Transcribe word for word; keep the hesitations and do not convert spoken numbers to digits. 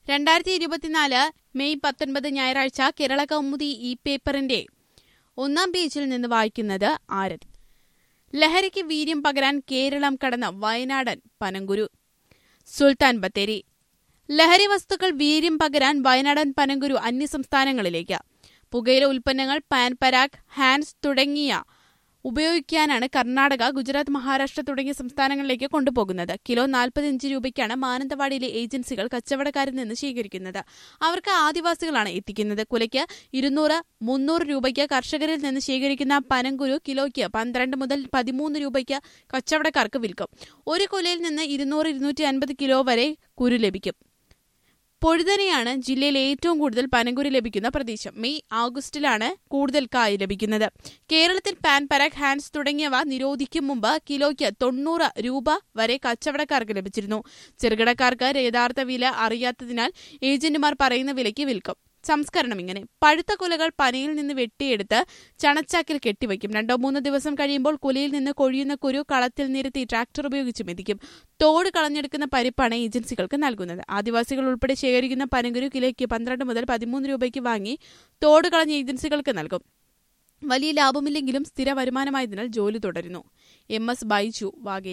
രണ്ടായിരത്തി ഇരുപത്തിനാല് മെയ് പത്തൊൻപത് ഞായറാഴ്ച കേരള കൗമുദി ഈ പേപ്പറിന്റെ ഒന്നാം പേജിൽ നിന്ന് വായിക്കുന്നത് ആരതി. ലഹരിക്ക് വീര്യം പകരാൻ കേരളം കടന്ന വയനാടൻ പനങ്കുരു. സുൽത്താൻ ബത്തേരി. ലഹരി വസ്തുക്കൾ വീര്യം പകരാൻ വയനാടൻ പനങ്കുരു അന്യസംസ്ഥാനങ്ങളിലേക്ക്. പുകയില ഉൽപ്പന്നങ്ങൾ, പാൻ പരാഗ്, ഹാൻസ് തുടങ്ങിയ ഉപയോഗിക്കാനാണ് കർണാടക, ഗുജറാത്ത്, മഹാരാഷ്ട്ര തുടങ്ങിയ സംസ്ഥാനങ്ങളിലേക്ക് കൊണ്ടുപോകുന്നത്. കിലോ നാൽപ്പത്തിയഞ്ച് രൂപയ്ക്കാണ് മാനന്തവാടിയിലെ ഏജൻസികൾ കച്ചവടക്കാരിൽ നിന്ന് സ്വീകരിക്കുന്നത്. അവർക്ക് ആദിവാസികളാണ് എത്തിക്കുന്നത്. കുലയ്ക്ക് ഇരുന്നൂറ് മുന്നൂറ് രൂപയ്ക്ക് കർഷകരിൽ നിന്ന് ശേഖരിക്കുന്ന പനങ്കുരു കിലോയ്ക്ക് പന്ത്രണ്ട് മുതൽ പതിമൂന്ന് രൂപയ്ക്ക് കച്ചവടക്കാർക്ക് വിൽക്കും. ഒരു കുലയിൽ നിന്ന് ഇരുന്നൂറ് ഇരുന്നൂറ്റി അൻപത് കിലോ വരെ കുരു ലഭിക്കും. പൊഴുതനെയാണ് ജില്ലയിൽ ഏറ്റവും കൂടുതൽ പനങ്കുരു ലഭിക്കുന്ന പ്രദേശം. മെയ് ആഗസ്റ്റിലാണ് കൂടുതൽ കായ് ലഭിക്കുന്നത്. കേരളത്തിൽ പാൻ പരാഗ്, ഹാൻസ് തുടങ്ങിയവ നിരോധിക്കും മുമ്പ് കിലോയ്ക്ക് തൊണ്ണൂറ് രൂപ വരെ കച്ചവടക്കാർക്ക് ലഭിച്ചിരുന്നു. ചെറുകിടക്കാർക്ക് യഥാർത്ഥ വില അറിയാത്തതിനാൽ ഏജന്റുമാർ പറയുന്ന വിലയ്ക്ക് വിൽക്കും. സംസ്കരണം ഇങ്ങനെ: പഴുത്ത കുലകൾ പനയിൽ നിന്ന് വെട്ടിയെടുത്ത് ചണച്ചാക്കിൽ കെട്ടിവയ്ക്കും. രണ്ടോ മൂന്നോ ദിവസം കഴിയുമ്പോൾ കുലയിൽ നിന്ന് കൊഴിയുന്ന കുരു കളത്തിൽ നിരത്തി ട്രാക്ടർ ഉപയോഗിച്ച് മെതിക്കും. തോട് കളഞ്ഞെടുക്കുന്ന പരിപ്പാണ് ഏജൻസികൾക്ക് നൽകുന്നത്. ആദിവാസികൾ ഉൾപ്പെടെ ശേഖരിക്കുന്ന പനങ്കുരു കിലോയ്ക്ക് പന്ത്രണ്ട് മുതൽ പതിമൂന്ന് രൂപയ്ക്ക് വാങ്ങി തോട് കളഞ്ഞ ഏജൻസികൾക്ക് നൽകും. വലിയ ലാഭമില്ലെങ്കിലും സ്ഥിര വരുമാനമായതിനാൽ ജോലി തുടരുന്നു. M S Baiju വാഗേ